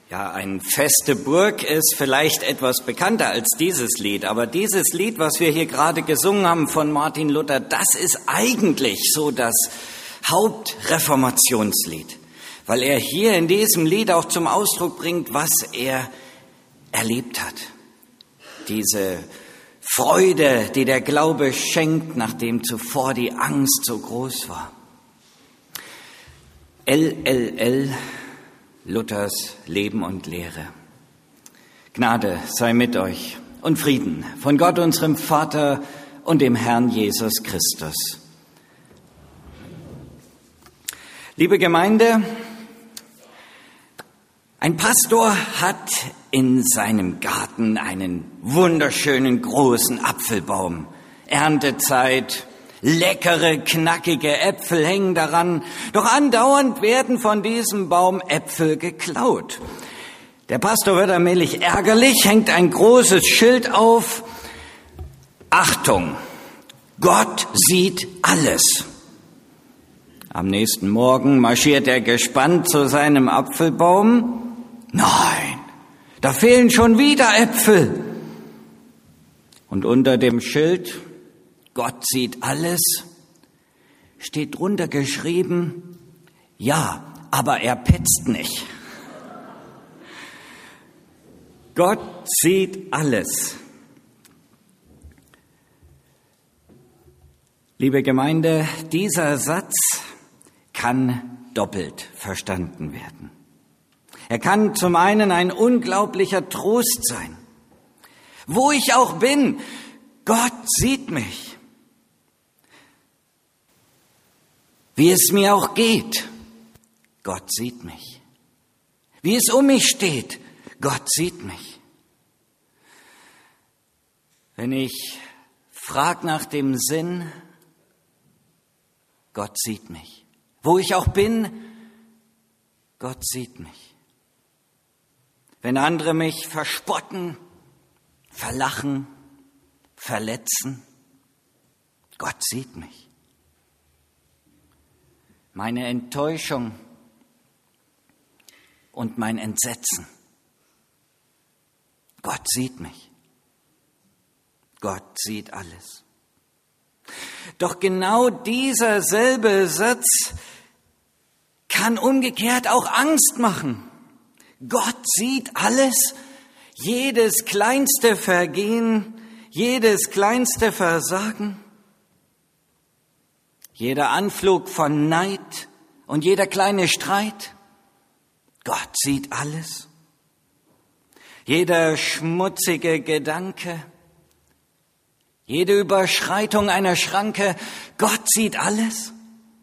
Ja, eine feste Burg ist vielleicht etwas bekannter als dieses Lied, aber dieses Lied, was wir hier gerade gesungen haben von Martin Luther, das ist eigentlich so das Hauptreformationslied, weil er hier in diesem Lied auch zum Ausdruck bringt, was er erlebt hat. Diese Freude, die der Glaube schenkt, nachdem zuvor die Angst so groß war. LLL, Luthers Leben und Lehre. Gnade sei mit euch und Frieden von Gott, unserem Vater und dem Herrn Jesus Christus. Liebe Gemeinde, ein Pastor hat in seinem Garten einen wunderschönen großen Apfelbaum. Erntezeit, leckere, knackige Äpfel hängen daran, doch andauernd werden von diesem Baum Äpfel geklaut. Der Pastor wird allmählich ärgerlich, hängt ein großes Schild auf: Achtung, Gott sieht alles. Am nächsten Morgen marschiert er gespannt zu seinem Apfelbaum. Nein, da fehlen schon wieder Äpfel. Und unter dem Schild Gott sieht alles steht drunter geschrieben: Ja, aber er petzt nicht. Gott sieht alles. Liebe Gemeinde, dieser Satz kann doppelt verstanden werden. Er kann zum einen ein unglaublicher Trost sein. Wo ich auch bin, Gott sieht mich. Wie es mir auch geht, Gott sieht mich. Wie es um mich steht, Gott sieht mich. Wenn ich frage nach dem Sinn, Gott sieht mich. Wo ich auch bin, Gott sieht mich. Wenn andere mich verspotten, verlachen, verletzen, Gott sieht mich. Meine Enttäuschung und mein Entsetzen, Gott sieht mich. Gott sieht alles. Doch genau dieser selbe Satz kann umgekehrt auch Angst machen. Gott sieht alles, jedes kleinste Vergehen, jedes kleinste Versagen, jeder Anflug von Neid und jeder kleine Streit. Gott sieht alles. Jeder schmutzige Gedanke, jede Überschreitung einer Schranke, Gott sieht alles.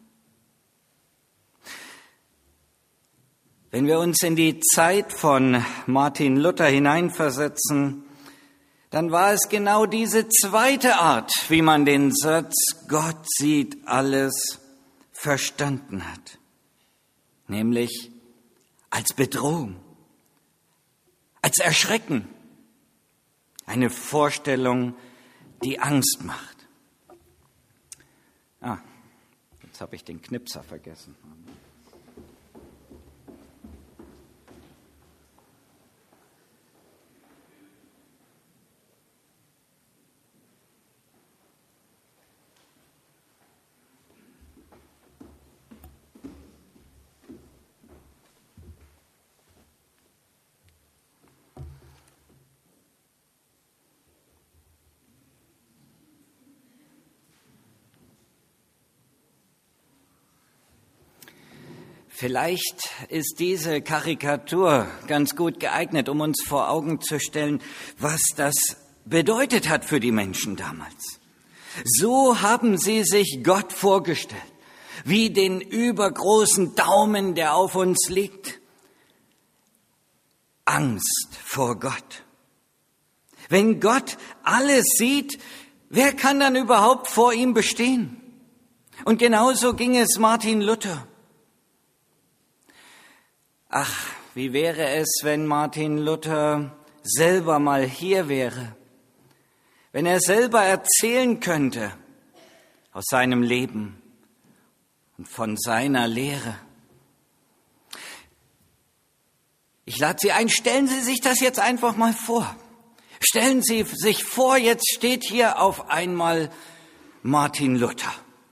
Wenn wir uns in die Zeit von Martin Luther hineinversetzen, dann war es genau diese zweite Art, wie man den Satz Gott sieht alles verstanden hat, nämlich als Bedrohung, als Erschrecken, eine Vorstellung, die Angst macht. Jetzt habe ich den Knipser vergessen. Vielleicht ist diese Karikatur ganz gut geeignet, um uns vor Augen zu stellen, was das bedeutet hat für die Menschen damals. So haben sie sich Gott vorgestellt, wie den übergroßen Daumen, der auf uns liegt. Angst vor Gott. Wenn Gott alles sieht, wer kann dann überhaupt vor ihm bestehen? Und genauso ging es Martin Luther. Ach, wie wäre es, wenn Martin Luther selber mal hier wäre, wenn er selber erzählen könnte aus seinem Leben und von seiner Lehre. Ich lade Sie ein, stellen Sie sich das jetzt einfach mal vor. Stellen Sie sich vor, jetzt steht hier auf einmal Martin Luther.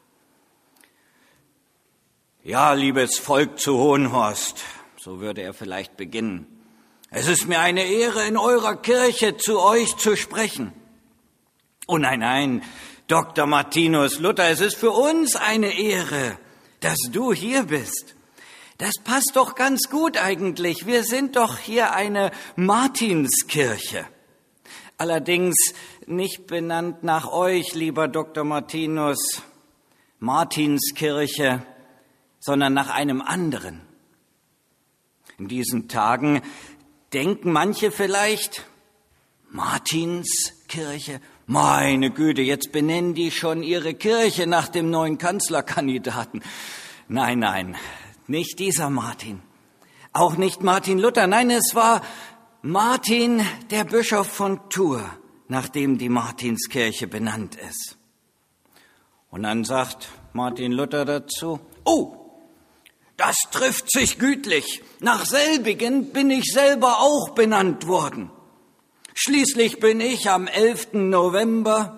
Ja, liebes Volk zu Hohenhorst, so würde er vielleicht beginnen. Es ist mir eine Ehre, in eurer Kirche zu euch zu sprechen. Oh nein, Dr. Martinus Luther, es ist für uns eine Ehre, dass du hier bist. Das passt doch ganz gut eigentlich. Wir sind doch hier eine Martinskirche. Allerdings nicht benannt nach euch, lieber Dr. Martinus, Martinskirche, sondern nach einem anderen. In diesen Tagen denken manche vielleicht, Martinskirche, meine Güte, jetzt benennen die schon ihre Kirche nach dem neuen Kanzlerkandidaten. Nein, nicht dieser Martin, auch nicht Martin Luther, nein, es war Martin, der Bischof von Tours, nach dem die Martinskirche benannt ist. Und dann sagt Martin Luther dazu, oh, das trifft sich gütlich. Nach selbigen bin ich selber auch benannt worden. Schließlich bin ich am 11. November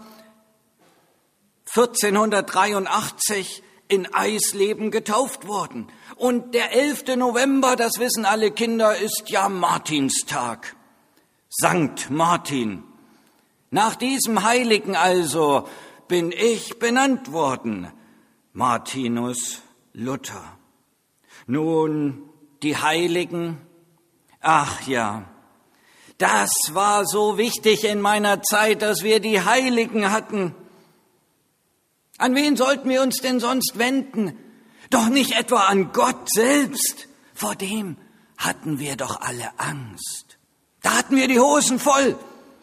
1483 in Eisleben getauft worden. Und der 11. November, das wissen alle Kinder, ist ja Martinstag. Sankt Martin. Nach diesem Heiligen also bin ich benannt worden. Martinus Luther. Nun, die Heiligen, ach ja, das war so wichtig in meiner Zeit, dass wir die Heiligen hatten. An wen sollten wir uns denn sonst wenden? Doch nicht etwa an Gott selbst. Vor dem hatten wir doch alle Angst. Da hatten wir die Hosen voll.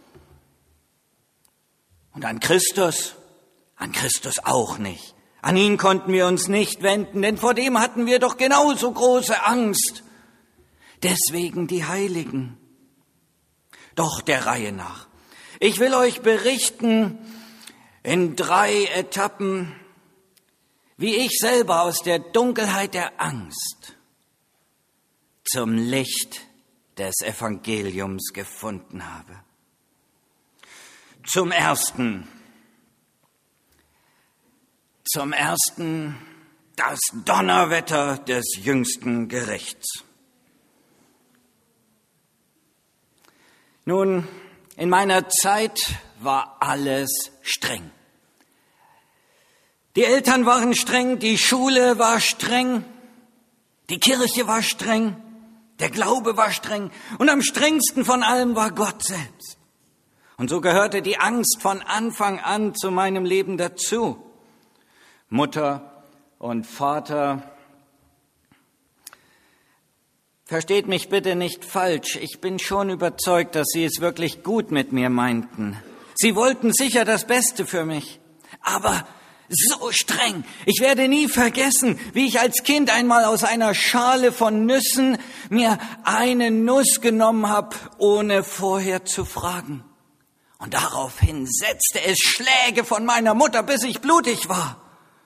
Und an Christus auch nicht. An ihn konnten wir uns nicht wenden, denn vor dem hatten wir doch genauso große Angst. Deswegen die Heiligen. Doch der Reihe nach. Ich will euch berichten in 3 Etappen, wie ich selber aus der Dunkelheit der Angst zum Licht des Evangeliums gefunden habe. Zum Ersten das Donnerwetter des jüngsten Gerichts. Nun, in meiner Zeit war alles streng. Die Eltern waren streng, die Schule war streng, die Kirche war streng, der Glaube war streng und am strengsten von allem war Gott selbst. Und so gehörte die Angst von Anfang an zu meinem Leben dazu. Mutter und Vater, versteht mich bitte nicht falsch, ich bin schon überzeugt, dass sie es wirklich gut mit mir meinten. Sie wollten sicher das Beste für mich, aber so streng. Ich werde nie vergessen, wie ich als Kind einmal aus einer Schale von Nüssen mir eine Nuss genommen habe, ohne vorher zu fragen. Und daraufhin setzte es Schläge von meiner Mutter, bis ich blutig war.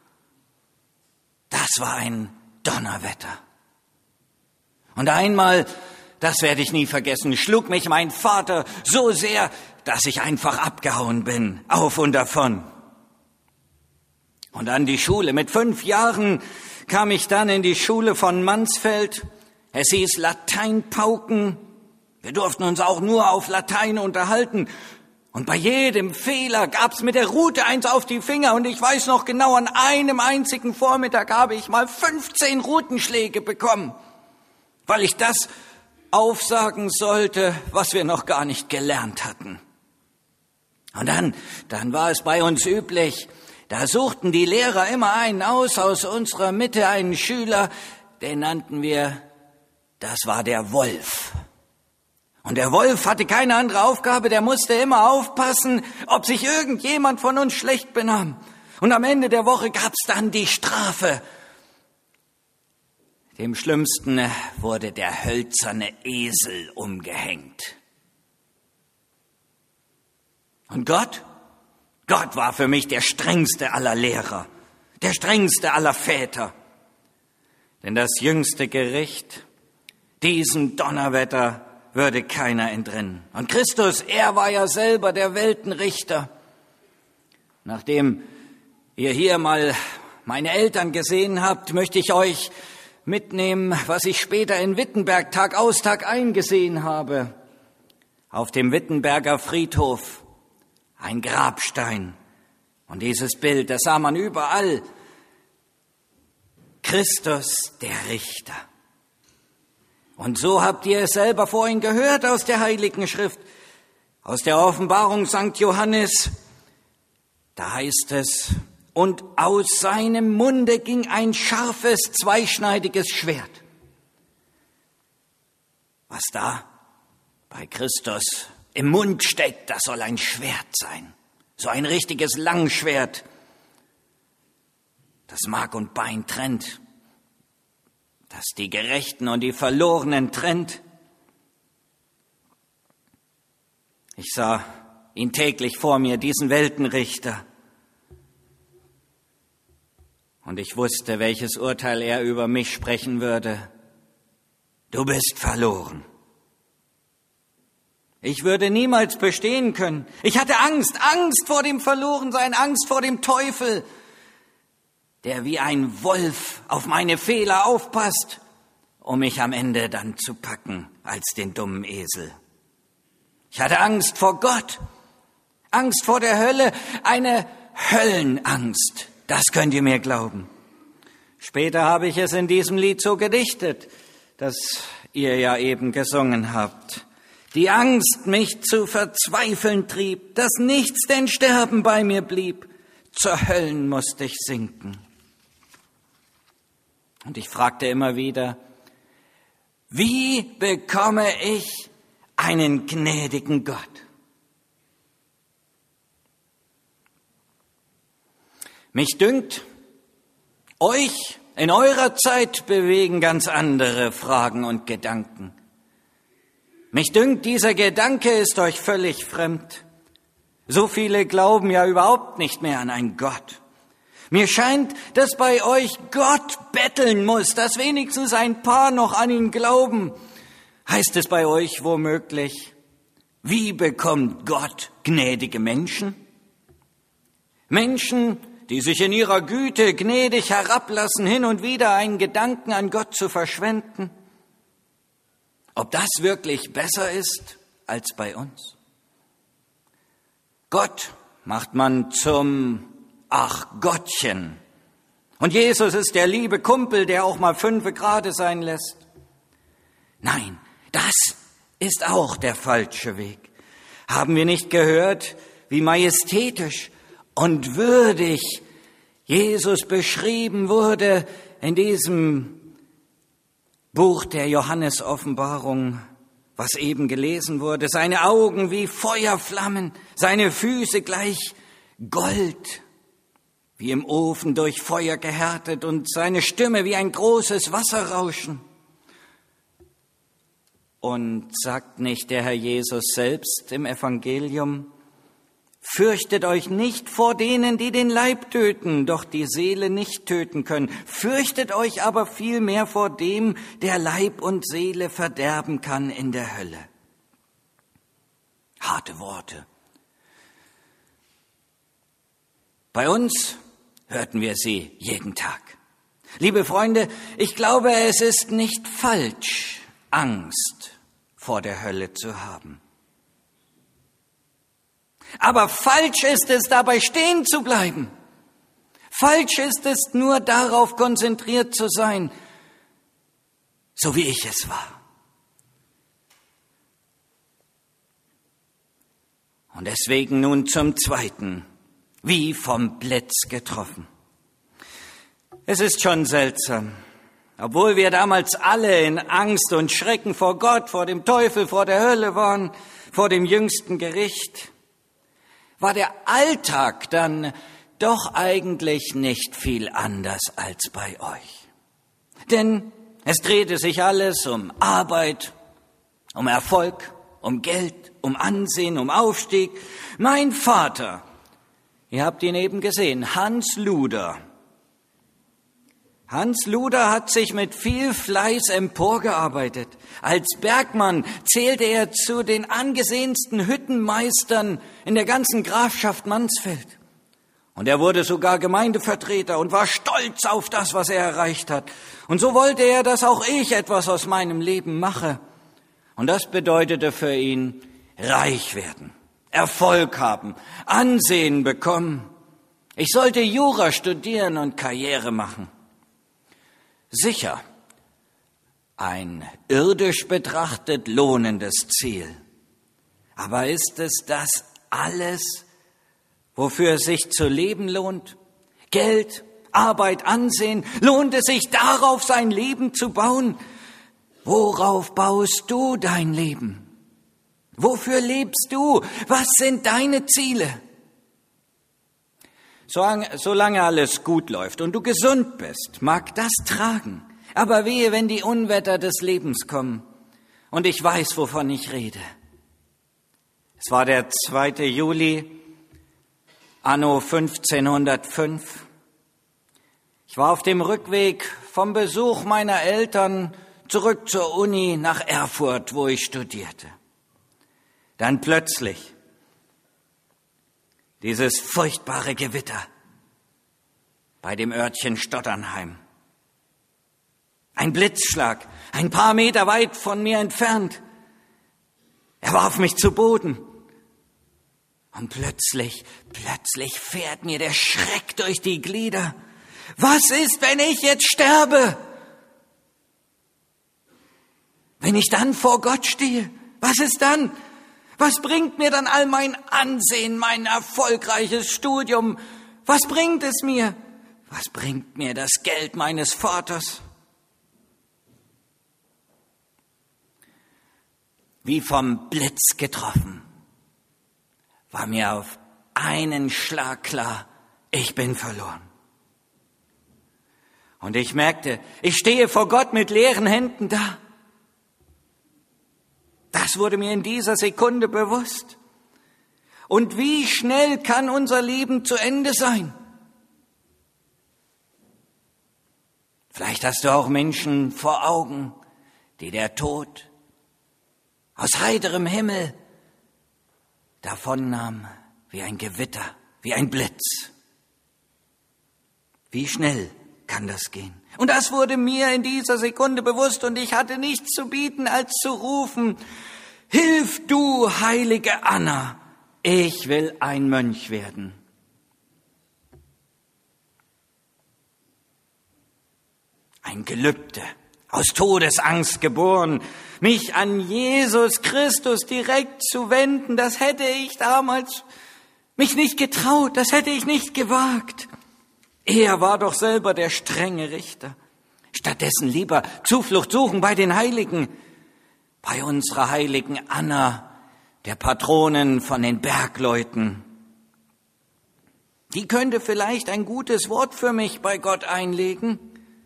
Das war ein Donnerwetter. Und einmal, das werde ich nie vergessen, schlug mich mein Vater so sehr, dass ich einfach abgehauen bin, auf und davon. Und an die Schule. Mit 5 Jahren kam ich dann in die Schule von Mansfeld. Es hieß Lateinpauken. Wir durften uns auch nur auf Latein unterhalten. Und bei jedem Fehler gab's mit der Rute eins auf die Finger. Und ich weiß noch genau, an einem einzigen Vormittag habe ich mal 15 Rutenschläge bekommen, weil ich das aufsagen sollte, was wir noch gar nicht gelernt hatten. Und dann war es bei uns üblich, da suchten die Lehrer immer einen aus unserer Mitte, einen Schüler, den nannten wir, das war der Wolf. Und der Wolf hatte keine andere Aufgabe, der musste immer aufpassen, ob sich irgendjemand von uns schlecht benahm. Und am Ende der Woche gab's dann die Strafe. Dem Schlimmsten wurde der hölzerne Esel umgehängt. Und Gott war für mich der strengste aller Lehrer, der strengste aller Väter. Denn das jüngste Gericht, Diesem Donnerwetter würde keiner entrinnen. Und Christus, er war ja selber der Weltenrichter. Nachdem ihr hier mal meine Eltern gesehen habt, möchte ich euch mitnehmen, was ich später in Wittenberg Tag aus, Tag ein gesehen habe. Auf dem Wittenberger Friedhof ein Grabstein. Und dieses Bild, das sah man überall. Christus, der Richter. Und so habt ihr es selber vorhin gehört aus der Heiligen Schrift, aus der Offenbarung St. Johannes. Da heißt es, und aus seinem Munde ging ein scharfes, zweischneidiges Schwert. Was da bei Christus im Mund steckt, das soll ein Schwert sein. So ein richtiges Langschwert, das Mark und Bein trennt, das die Gerechten und die Verlorenen trennt. Ich sah ihn täglich vor mir, diesen Weltenrichter. Und ich wusste, welches Urteil er über mich sprechen würde. Du bist verloren. Ich würde niemals bestehen können. Ich hatte Angst vor dem Verlorensein, Angst vor dem Teufel, der wie ein Wolf auf meine Fehler aufpasst, um mich am Ende dann zu packen als den dummen Esel. Ich hatte Angst vor Gott, Angst vor der Hölle, eine Höllenangst. Das könnt ihr mir glauben. Später habe ich es in diesem Lied so gedichtet, das ihr ja eben gesungen habt. Die Angst mich zu verzweifeln trieb, dass nichts denn Sterben bei mir blieb. Zur Höllen musste ich sinken. Und ich fragte immer wieder, wie bekomme ich einen gnädigen Gott? Mich dünkt, euch in eurer Zeit bewegen ganz andere Fragen und Gedanken. Mich dünkt, dieser Gedanke ist euch völlig fremd. So viele glauben ja überhaupt nicht mehr an einen Gott. Mir scheint, dass bei euch Gott betteln muss, dass wenigstens ein paar noch an ihn glauben. Heißt es bei euch womöglich, wie bekommt Gott gnädige Menschen? Menschen, die sich in ihrer Güte gnädig herablassen, hin und wieder einen Gedanken an Gott zu verschwenden. Ob das wirklich besser ist als bei uns? Gott macht man zum Ach-Gottchen. Und Jesus ist der liebe Kumpel, der auch mal 5 gerade sein lässt. Nein, das ist auch der falsche Weg. Haben wir nicht gehört, wie majestätisch und würdig Jesus beschrieben wurde in diesem Buch der Johannes-Offenbarung, was eben gelesen wurde? Seine Augen wie Feuerflammen, seine Füße gleich Gold, wie im Ofen durch Feuer gehärtet, und seine Stimme wie ein großes Wasserrauschen. Und sagt nicht der Herr Jesus selbst im Evangelium, fürchtet euch nicht vor denen, die den Leib töten, doch die Seele nicht töten können. Fürchtet euch aber vielmehr vor dem, der Leib und Seele verderben kann in der Hölle. Harte Worte. Bei uns hörten wir sie jeden Tag. Liebe Freunde, ich glaube, es ist nicht falsch, Angst vor der Hölle zu haben. Aber falsch ist es, dabei stehen zu bleiben. Falsch ist es, nur darauf konzentriert zu sein, so wie ich es war. Und deswegen nun zum Zweiten, wie vom Blitz getroffen. Es ist schon seltsam, obwohl wir damals alle in Angst und Schrecken vor Gott, vor dem Teufel, vor der Hölle waren, vor dem jüngsten Gericht, war der Alltag dann doch eigentlich nicht viel anders als bei euch. Denn es drehte sich alles um Arbeit, um Erfolg, um Geld, um Ansehen, um Aufstieg. Mein Vater, ihr habt ihn eben gesehen, Hans Luder, Hans Luder hat sich mit viel Fleiß emporgearbeitet. Als Bergmann zählte er zu den angesehensten Hüttenmeistern in der ganzen Grafschaft Mansfeld. Und er wurde sogar Gemeindevertreter und war stolz auf das, was er erreicht hat. Und so wollte er, dass auch ich etwas aus meinem Leben mache. Und das bedeutete für ihn reich werden, Erfolg haben, Ansehen bekommen. Ich sollte Jura studieren und Karriere machen. Sicher, ein irdisch betrachtet lohnendes Ziel. Aber ist es das alles, wofür es sich zu leben lohnt? Geld, Arbeit, Ansehen, lohnt es sich darauf, sein Leben zu bauen? Worauf baust du dein Leben? Wofür lebst du? Was sind deine Ziele? Solange alles gut läuft und du gesund bist, mag das tragen. Aber wehe, wenn die Unwetter des Lebens kommen. Und ich weiß, wovon ich rede. Es war der 2. Juli, anno 1505. Ich war auf dem Rückweg vom Besuch meiner Eltern zurück zur Uni nach Erfurt, wo ich studierte. Dann plötzlich dieses furchtbare Gewitter bei dem Örtchen Stotternheim. Ein Blitzschlag, ein paar Meter weit von mir entfernt. Er warf mich zu Boden. Und plötzlich fährt mir der Schreck durch die Glieder. Was ist, wenn ich jetzt sterbe? Wenn ich dann vor Gott stehe, was ist dann? Was bringt mir dann all mein Ansehen, mein erfolgreiches Studium? Was bringt es mir? Was bringt mir das Geld meines Vaters? Wie vom Blitz getroffen, war mir auf einen Schlag klar, ich bin verloren. Und ich merkte, ich stehe vor Gott mit leeren Händen da. Das wurde mir in dieser Sekunde bewusst. Und wie schnell kann unser Leben zu Ende sein? Vielleicht hast du auch Menschen vor Augen, die der Tod aus heiterem Himmel davonnahm wie ein Gewitter, wie ein Blitz. Wie schnell kann das gehen? Und das wurde mir in dieser Sekunde bewusst und ich hatte nichts zu bieten, als zu rufen, Hilf du, heilige Anna, ich will ein Mönch werden. Ein Gelübde, aus Todesangst geboren, mich an Jesus Christus direkt zu wenden, das hätte ich damals mich nicht getraut, das hätte ich nicht gewagt. Er war doch selber der strenge Richter. Stattdessen lieber Zuflucht suchen bei den Heiligen, bei unserer heiligen Anna, der Patronin von den Bergleuten. Die könnte vielleicht ein gutes Wort für mich bei Gott einlegen.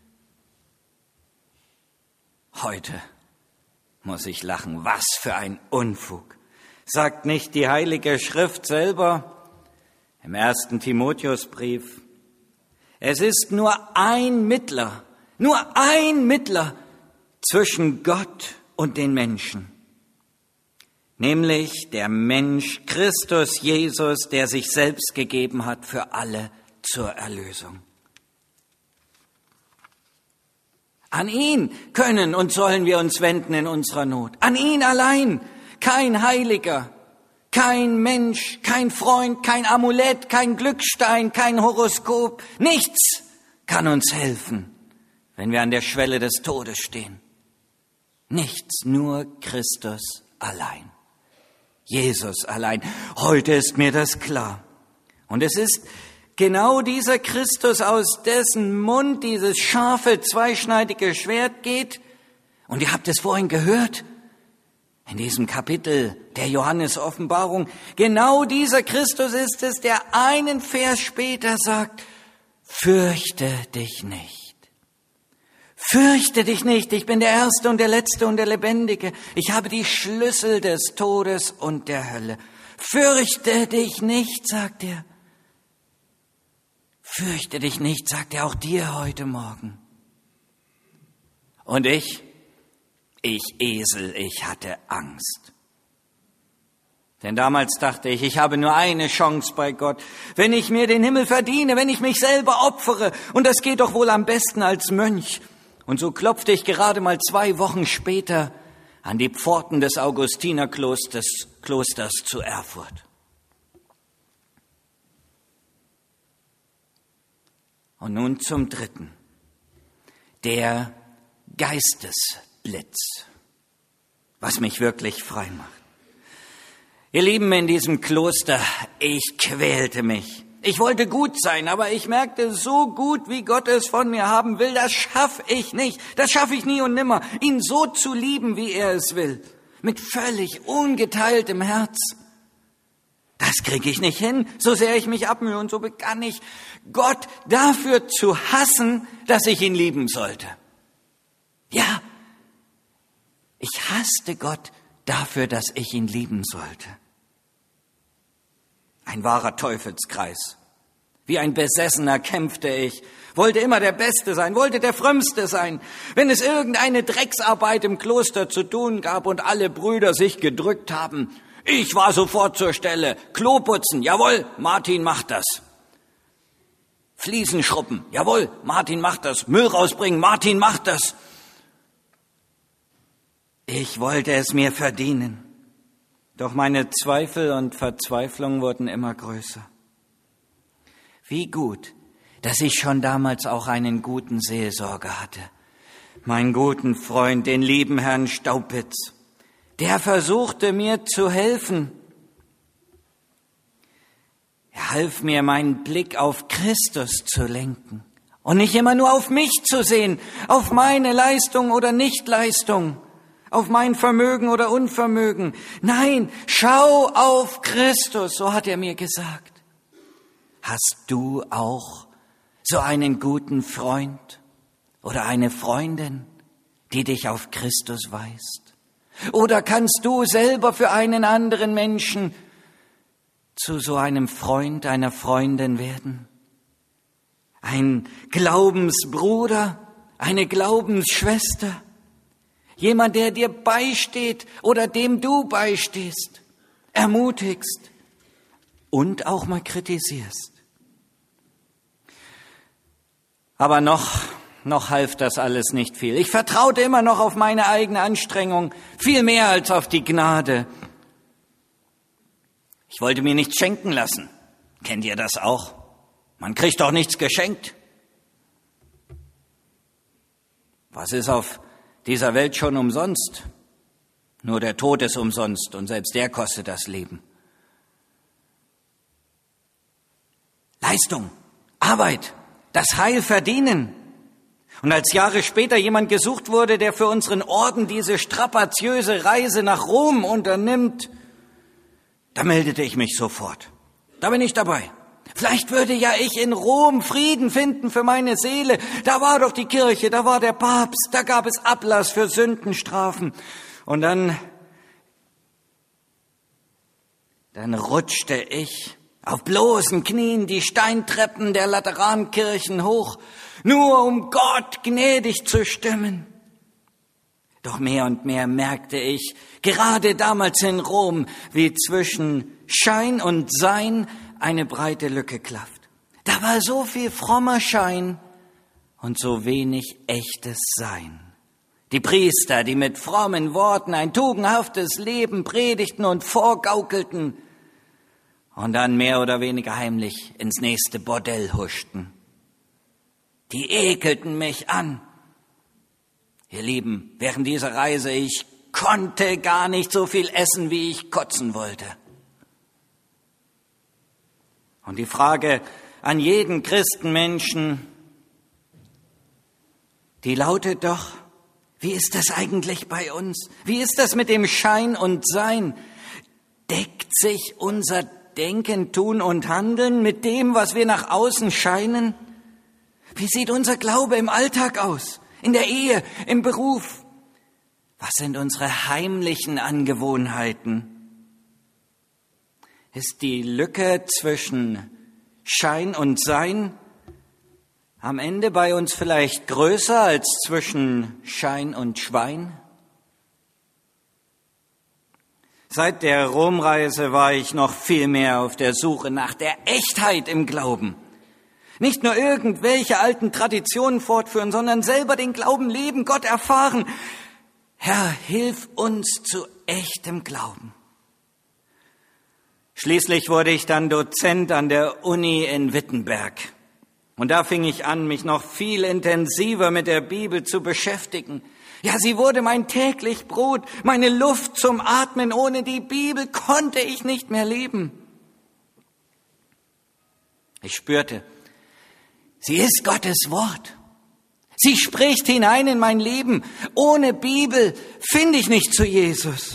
Heute muss ich lachen. Was für ein Unfug. Sagt nicht die Heilige Schrift selber im 1. Timotheusbrief. Es ist nur ein Mittler zwischen Gott und den Menschen. Nämlich der Mensch Christus Jesus, der sich selbst gegeben hat für alle zur Erlösung. An ihn können und sollen wir uns wenden in unserer Not. An ihn allein. Kein Heiliger, kein Mensch, kein Freund, kein Amulett, kein Glücksstein, kein Horoskop. Nichts kann uns helfen, wenn wir an der Schwelle des Todes stehen. Nichts, nur Christus allein. Jesus allein. Heute ist mir das klar. Und es ist genau dieser Christus, aus dessen Mund dieses scharfe, zweischneidige Schwert geht. Und ihr habt es vorhin gehört, in diesem Kapitel der Johannes-Offenbarung. Genau dieser Christus ist es, der einen Vers später sagt, fürchte dich nicht. Fürchte dich nicht, ich bin der Erste und der Letzte und der Lebendige. Ich habe die Schlüssel des Todes und der Hölle. Fürchte dich nicht, sagt er. Fürchte dich nicht, sagt er auch dir heute Morgen. Und ich Esel, ich hatte Angst. Denn damals dachte ich habe nur eine Chance bei Gott. Wenn ich mir den Himmel verdiene, wenn ich mich selber opfere, und das geht doch wohl am besten als Mönch. Und so klopfte ich gerade mal 2 Wochen später an die Pforten des Augustinerklosters zu Erfurt. Und nun zum 3. Der Geistesblitz, was mich wirklich frei macht. Ihr Lieben, in diesem Kloster, ich quälte mich. Ich wollte gut sein, aber ich merkte, so gut, wie Gott es von mir haben will, das schaffe ich nicht. Das schaffe ich nie und nimmer, ihn so zu lieben, wie er es will. Mit völlig ungeteiltem Herz. Das kriege ich nicht hin, so sehr ich mich abmühe. Und so begann ich, Gott dafür zu hassen, dass ich ihn lieben sollte. Ja, ich hasste Gott dafür, dass ich ihn lieben sollte. Ein wahrer Teufelskreis. Wie ein Besessener kämpfte ich, wollte immer der Beste sein, wollte der Frömmste sein. Wenn es irgendeine Drecksarbeit im Kloster zu tun gab und alle Brüder sich gedrückt haben, ich war sofort zur Stelle. Klo putzen, jawohl, Martin macht das. Fliesen schruppen, jawohl, Martin macht das. Müll rausbringen, Martin macht das. Ich wollte es mir verdienen. Doch meine Zweifel und Verzweiflung wurden immer größer. Wie gut, dass ich schon damals auch einen guten Seelsorger hatte. Meinen guten Freund, den lieben Herrn Staupitz. Der versuchte mir zu helfen. Er half mir, meinen Blick auf Christus zu lenken und nicht immer nur auf mich zu sehen, auf meine Leistung oder Nichtleistung, auf mein Vermögen oder Unvermögen. Nein, schau auf Christus, so hat er mir gesagt. Hast du auch so einen guten Freund oder eine Freundin, die dich auf Christus weist? Oder kannst du selber für einen anderen Menschen zu so einem Freund, einer Freundin werden? Ein Glaubensbruder, eine Glaubensschwester? Jemand, der dir beisteht oder dem du beistehst, ermutigst und auch mal kritisierst. Aber noch half das alles nicht viel. Ich vertraute immer noch auf meine eigene Anstrengung, viel mehr als auf die Gnade. Ich wollte mir nichts schenken lassen. Kennt ihr das auch? Man kriegt doch nichts geschenkt. Was ist auf dieser Welt schon umsonst? Nur der Tod ist umsonst und selbst der kostet das Leben. Leistung, Arbeit, das Heil verdienen. Und als Jahre später jemand gesucht wurde, der für unseren Orden diese strapaziöse Reise nach Rom unternimmt, da meldete ich mich sofort. Da bin ich dabei. Vielleicht würde ja ich in Rom Frieden finden für meine Seele. Da war doch die Kirche, da war der Papst, da gab es Ablass für Sündenstrafen. Und dann rutschte ich auf bloßen Knien die Steintreppen der Laterankirchen hoch, nur um Gott gnädig zu stimmen. Doch mehr und mehr merkte ich, gerade damals in Rom, wie zwischen Schein und Sein eine breite Lücke klafft. Da war so viel frommer Schein und so wenig echtes Sein. Die Priester, die mit frommen Worten ein tugendhaftes Leben predigten und vorgaukelten und dann mehr oder weniger heimlich ins nächste Bordell huschten. Die ekelten mich an. Ihr Lieben, während dieser Reise, ich konnte gar nicht so viel essen, wie ich kotzen wollte. Und die Frage an jeden Christenmenschen, die lautet doch, wie ist das eigentlich bei uns? Wie ist das mit dem Schein und Sein? Deckt sich unser Denken, Tun und Handeln mit dem, was wir nach außen scheinen? Wie sieht unser Glaube im Alltag aus? In der Ehe, im Beruf? Was sind unsere heimlichen Angewohnheiten? Ist die Lücke zwischen Schein und Sein Am Ende bei uns vielleicht größer als zwischen Schein und Schwein? Seit der Romreise war ich noch viel mehr auf der Suche nach der Echtheit im Glauben. Nicht nur irgendwelche alten Traditionen fortführen, sondern selber den Glauben leben, Gott erfahren. Herr, hilf uns zu echtem Glauben. Schließlich wurde ich dann Dozent an der Uni in Wittenberg. Und da fing ich an, mich noch viel intensiver mit der Bibel zu beschäftigen. Ja, sie wurde mein täglich Brot, meine Luft zum Atmen. Ohne die Bibel konnte ich nicht mehr leben. Ich spürte, sie ist Gottes Wort. Sie spricht hinein in mein Leben. Ohne Bibel finde ich nicht zu Jesus.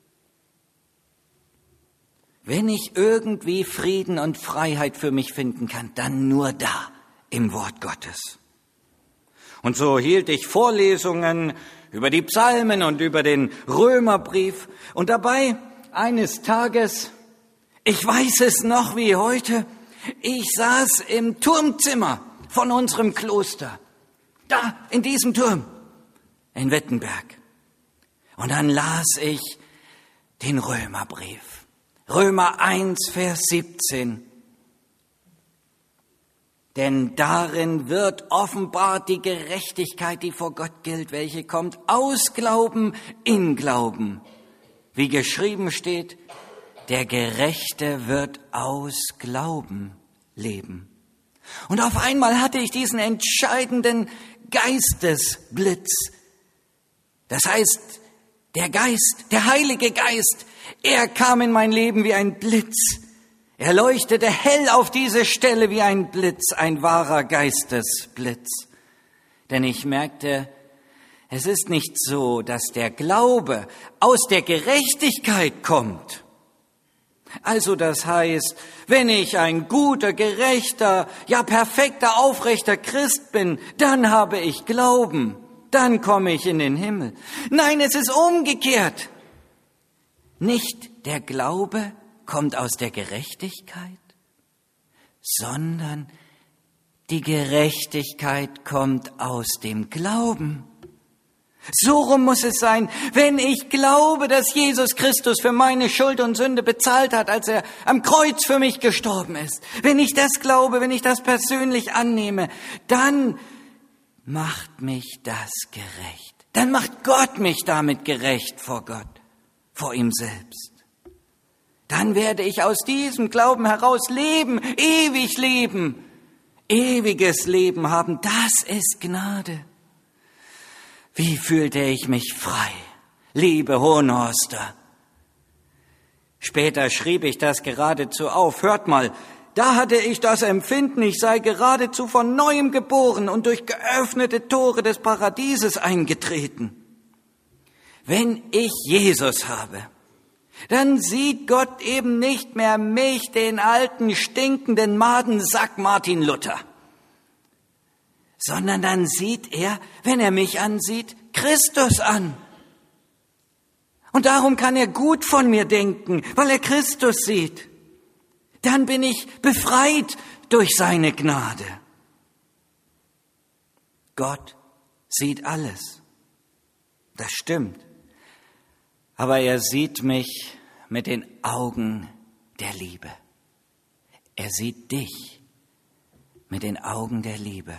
Wenn ich irgendwie Frieden und Freiheit für mich finden kann, dann nur da, im Wort Gottes. Und so hielt ich Vorlesungen über die Psalmen und über den Römerbrief. Und dabei eines Tages, ich weiß es noch wie heute, ich saß im Turmzimmer von unserem Kloster. Da, in diesem Turm, in Wittenberg. Und dann las ich den Römerbrief. Römer 1, Vers 17. Denn darin wird offenbart die Gerechtigkeit, die vor Gott gilt, welche kommt aus Glauben in Glauben. Wie geschrieben steht, der Gerechte wird aus Glauben leben. Und auf einmal hatte ich diesen entscheidenden Geistesblitz. Das heißt, der Geist, der Heilige Geist, er kam in mein Leben wie ein Blitz. Er leuchtete hell auf diese Stelle wie ein Blitz, ein wahrer Geistesblitz. Denn ich merkte, es ist nicht so, dass der Glaube aus der Gerechtigkeit kommt. Also das heißt, wenn ich ein guter, gerechter, ja perfekter, aufrechter Christ bin, dann habe ich Glauben, dann komme ich in den Himmel. Nein, es ist umgekehrt. Nicht der Glaube kommt aus der Gerechtigkeit, sondern die Gerechtigkeit kommt aus dem Glauben. So rum muss es sein, wenn ich glaube, dass Jesus Christus für meine Schuld und Sünde bezahlt hat, als er am Kreuz für mich gestorben ist. Wenn ich das glaube, wenn ich das persönlich annehme, dann macht mich das gerecht. Dann macht Gott mich damit gerecht vor Gott, vor ihm selbst. Dann werde ich aus diesem Glauben heraus leben, ewiges Leben haben. Das ist Gnade. Wie fühlte ich mich frei, liebe Hohenhorster. Später schrieb ich das geradezu auf. Hört mal, da hatte ich das Empfinden, ich sei geradezu von Neuem geboren und durch geöffnete Tore des Paradieses eingetreten. Wenn ich Jesus habe, dann sieht Gott eben nicht mehr mich, den alten, stinkenden Madensack Martin Luther, sondern dann sieht er, wenn er mich ansieht, Christus an. Und darum kann er gut von mir denken, weil er Christus sieht. Dann bin ich befreit durch seine Gnade. Gott sieht alles. Das stimmt. Aber er sieht mich mit den Augen der Liebe. Er sieht dich mit den Augen der Liebe.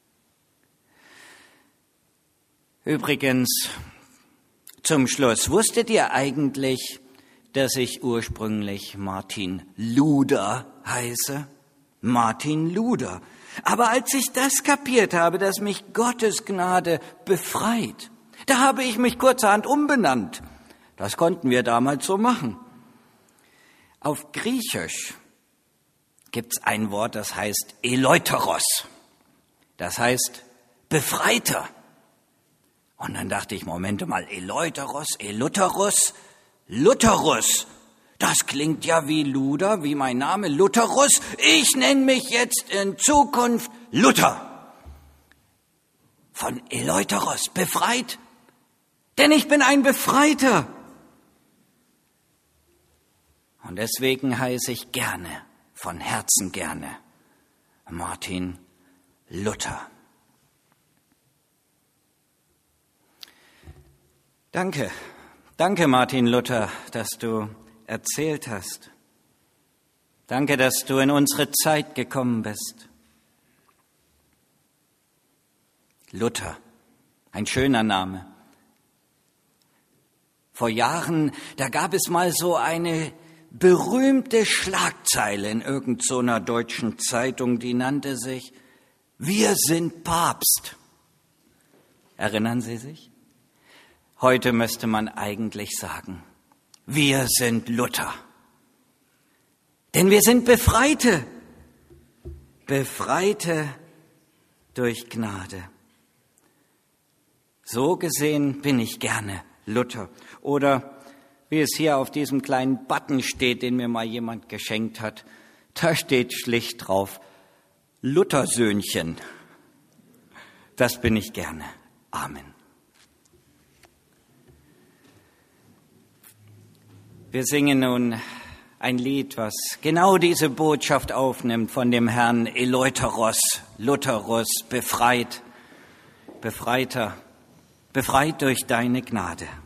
Übrigens, zum Schluss, wusstet ihr eigentlich, dass ich ursprünglich Martin Luder heiße? Martin Luder. Aber als ich das kapiert habe, dass mich Gottes Gnade befreit, da habe ich mich kurzerhand umbenannt. Das konnten wir damals so machen. Auf Griechisch gibt's ein Wort, das heißt Eleuteros. Das heißt Befreiter. Und dann dachte ich, Moment mal, Eleuteros, Eleuteros, Lutherus. Das klingt ja wie Luder, wie mein Name, Lutherus. Ich nenne mich jetzt in Zukunft Luther. Von Eleuteros, befreit. Denn ich bin ein Befreiter. Und deswegen heiße ich gerne, von Herzen gerne, Martin Luther. Danke Martin Luther, dass du erzählt hast. Danke, dass du in unsere Zeit gekommen bist. Luther, ein schöner Name. Vor Jahren, da gab es mal so eine berühmte Schlagzeile in irgend so einer deutschen Zeitung, die nannte sich „Wir sind Papst". Erinnern Sie sich? Heute müsste man eigentlich sagen, wir sind Luther. Denn wir sind Befreite durch Gnade. So gesehen bin ich gerne Luther. Oder wie es hier auf diesem kleinen Button steht, den mir mal jemand geschenkt hat, da steht schlicht drauf, Luthersöhnchen. Das bin ich gerne. Amen. Wir singen nun ein Lied, was genau diese Botschaft aufnimmt von dem Herrn Eleutheros, Lutherus, befreit durch deine Gnade.